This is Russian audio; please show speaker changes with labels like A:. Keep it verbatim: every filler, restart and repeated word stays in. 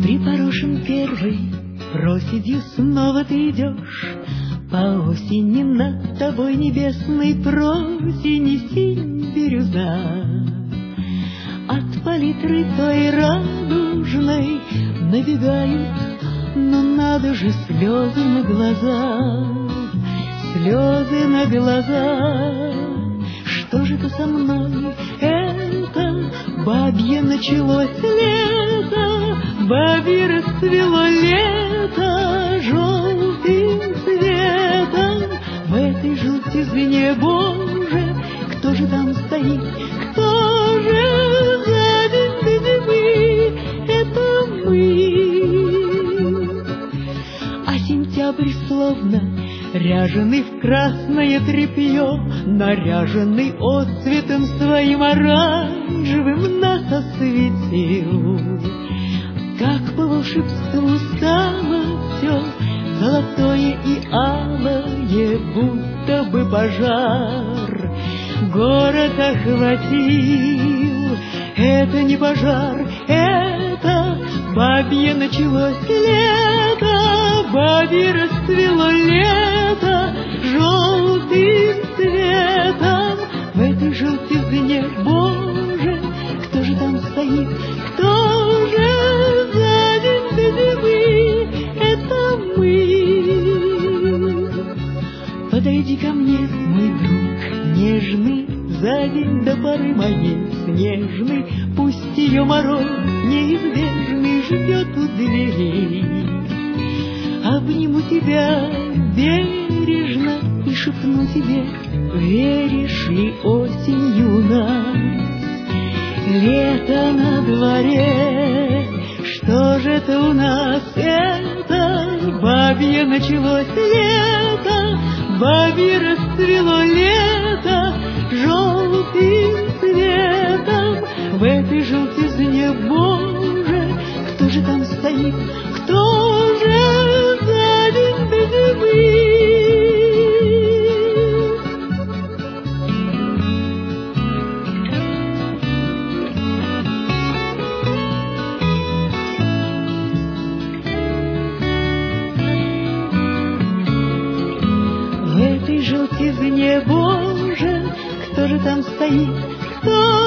A: Припорошен первой проседью снова ты идешь по осени, над тобой небесной просени синь бирюза. От палитры той радужной набегают, но надо же, слезы на глаза, слезы на глаза. Что же это со мной? Это бабье началось лето, бабье расцвело лето желтым цветом. В этой желтизне, Боже, кто же там стоит? Кто же за день до зимы? Это мы. А сентябрь словно ряженый в красное тряпье, наряженный отцветом своим оранжевым, нас осветил. Как по волшебству стало все золотое и алое, будто бы пожар город охватил. Это не пожар, это бабье началось лето, бабье расцвело лето желтым цветом. В этой желтизне, Боже, кто же там стоит? Кто же за день до зимы? Это мы. Подойди ко мне, мой друг нежный, за день до поры моей снежной. Пусть ее мороз неизбежный ждет у дверей. Обниму тебя бережно и шепну тебе: веришь ли осенью нас? Лето на дворе, что же это у нас? Это бабье началось лето, бабье расцвело лето желтым цветом. В этой желтизне, Боже, кто же там стоит? Кто же за день до зимы? В этой желтизне, Боже, кто же там стоит? Кто